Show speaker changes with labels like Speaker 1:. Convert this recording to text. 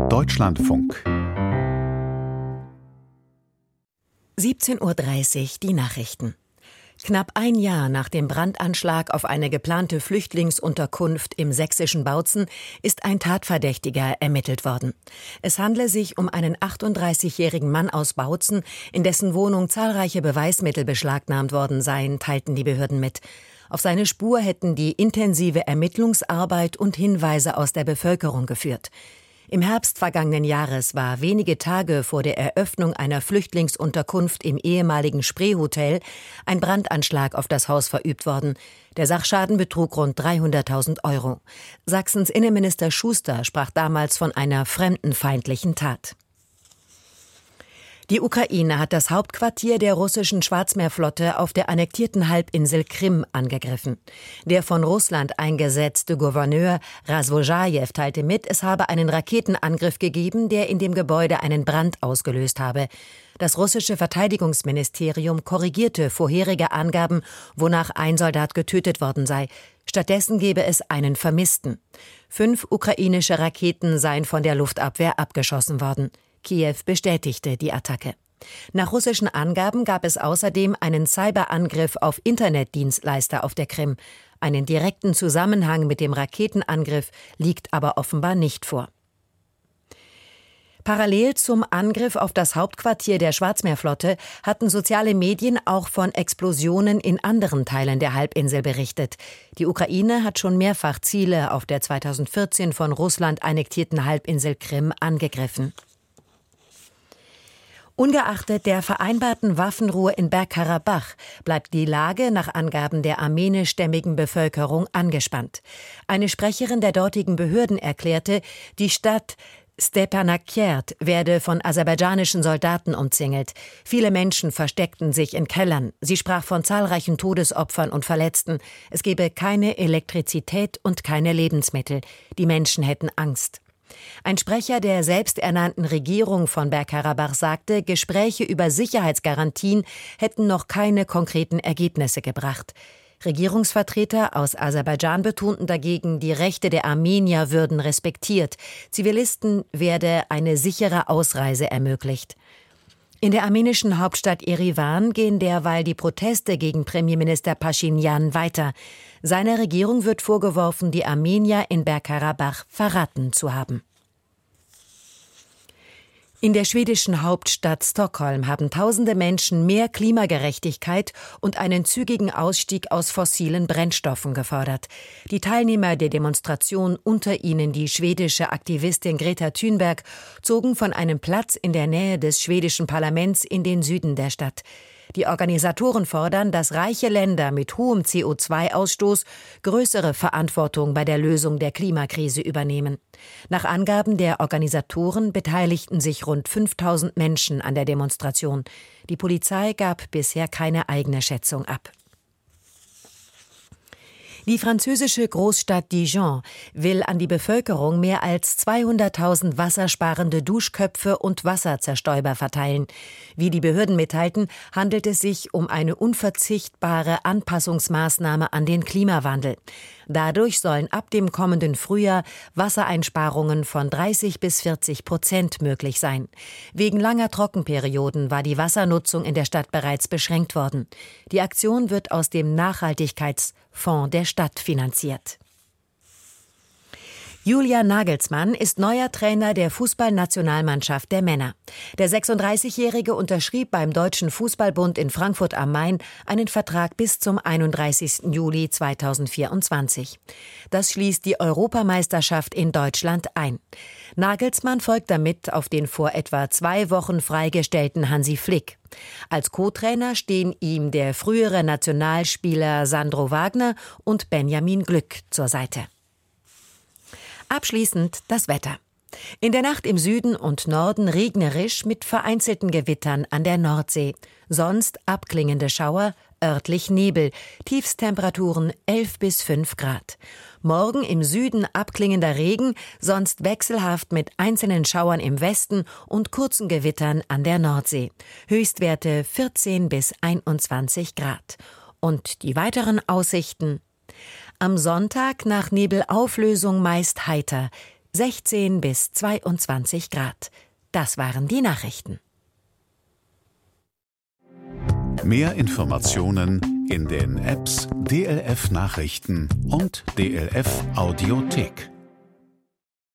Speaker 1: Deutschlandfunk
Speaker 2: 17:30 Uhr die Nachrichten. Knapp ein Jahr nach dem Brandanschlag auf eine geplante Flüchtlingsunterkunft im sächsischen Bautzen ist ein Tatverdächtiger ermittelt worden. Es handle sich um einen 38-jährigen Mann aus Bautzen, in dessen Wohnung zahlreiche Beweismittel beschlagnahmt worden seien, teilten die Behörden mit. Auf seine Spur hätten die intensive Ermittlungsarbeit und Hinweise aus der Bevölkerung geführt. Im Herbst vergangenen Jahres war wenige Tage vor der Eröffnung einer Flüchtlingsunterkunft im ehemaligen Spree-Hotel ein Brandanschlag auf das Haus verübt worden. Der Sachschaden betrug rund 300.000 Euro. Sachsens Innenminister Schuster sprach damals von einer fremdenfeindlichen Tat. Die Ukraine hat das Hauptquartier der russischen Schwarzmeerflotte auf der annektierten Halbinsel Krim angegriffen. Der von Russland eingesetzte Gouverneur Razvojajew teilte mit, es habe einen Raketenangriff gegeben, der in dem Gebäude einen Brand ausgelöst habe. Das russische Verteidigungsministerium korrigierte vorherige Angaben, wonach ein Soldat getötet worden sei. Stattdessen gebe es einen Vermissten. 5 ukrainische Raketen seien von der Luftabwehr abgeschossen worden. Kiew bestätigte die Attacke. Nach russischen Angaben gab es außerdem einen Cyberangriff auf Internetdienstleister auf der Krim. Einen direkten Zusammenhang mit dem Raketenangriff liegt aber offenbar nicht vor. Parallel zum Angriff auf das Hauptquartier der Schwarzmeerflotte hatten soziale Medien auch von Explosionen in anderen Teilen der Halbinsel berichtet. Die Ukraine hat schon mehrfach Ziele auf der 2014 von Russland annektierten Halbinsel Krim angegriffen. Ungeachtet der vereinbarten Waffenruhe in Bergkarabach bleibt die Lage nach Angaben der armenischstämmigen Bevölkerung angespannt. Eine Sprecherin der dortigen Behörden erklärte, die Stadt Stepanakert werde von aserbaidschanischen Soldaten umzingelt. Viele Menschen versteckten sich in Kellern. Sie sprach von zahlreichen Todesopfern und Verletzten. Es gebe keine Elektrizität und keine Lebensmittel. Die Menschen hätten Angst. Ein Sprecher der selbsternannten Regierung von Bergkarabach sagte, Gespräche über Sicherheitsgarantien hätten noch keine konkreten Ergebnisse gebracht. Regierungsvertreter aus Aserbaidschan betonten dagegen, die Rechte der Armenier würden respektiert. Zivilisten werde eine sichere Ausreise ermöglicht. In der armenischen Hauptstadt Erivan gehen derweil die Proteste gegen Premierminister Paschinjan weiter. Seiner Regierung wird vorgeworfen, die Armenier in Bergkarabach verraten zu haben. In der schwedischen Hauptstadt Stockholm haben tausende Menschen mehr Klimagerechtigkeit und einen zügigen Ausstieg aus fossilen Brennstoffen gefordert. Die Teilnehmer der Demonstration, unter ihnen die schwedische Aktivistin Greta Thunberg, zogen von einem Platz in der Nähe des schwedischen Parlaments in den Süden der Stadt. Die Organisatoren fordern, dass reiche Länder mit hohem CO2-Ausstoß größere Verantwortung bei der Lösung der Klimakrise übernehmen. Nach Angaben der Organisatoren beteiligten sich rund 5.000 Menschen an der Demonstration. Die Polizei gab bisher keine eigene Schätzung ab. Die französische Großstadt Dijon will an die Bevölkerung mehr als 200.000 wassersparende Duschköpfe und Wasserzerstäuber verteilen. Wie die Behörden mitteilten, handelt es sich um eine unverzichtbare Anpassungsmaßnahme an den Klimawandel. Dadurch sollen ab dem kommenden Frühjahr Wassereinsparungen von 30-40% möglich sein. Wegen langer Trockenperioden war die Wassernutzung in der Stadt bereits beschränkt worden. Die Aktion wird aus dem Nachhaltigkeitsfonds der Stadt finanziert. Julian Nagelsmann ist neuer Trainer der Fußballnationalmannschaft der Männer. Der 36-Jährige unterschrieb beim Deutschen Fußballbund in Frankfurt am Main einen Vertrag bis zum 31. Juli 2024. Das schließt die Europameisterschaft in Deutschland ein. Nagelsmann folgt damit auf den vor etwa 2 Wochen freigestellten Hansi Flick. Als Co-Trainer stehen ihm der frühere Nationalspieler Sandro Wagner und Benjamin Glück zur Seite. Abschließend das Wetter. In der Nacht im Süden und Norden regnerisch mit vereinzelten Gewittern an der Nordsee. Sonst abklingende Schauer, örtlich Nebel. Tiefstemperaturen 11 bis 5 Grad. Morgen im Süden abklingender Regen, sonst wechselhaft mit einzelnen Schauern im Westen und kurzen Gewittern an der Nordsee. Höchstwerte 14 bis 21 Grad. Und die weiteren Aussichten: Am Sonntag nach Nebelauflösung meist heiter. 16 bis 22 Grad. Das waren die Nachrichten.
Speaker 1: Mehr Informationen in den Apps DLF Nachrichten und DLF Audiothek.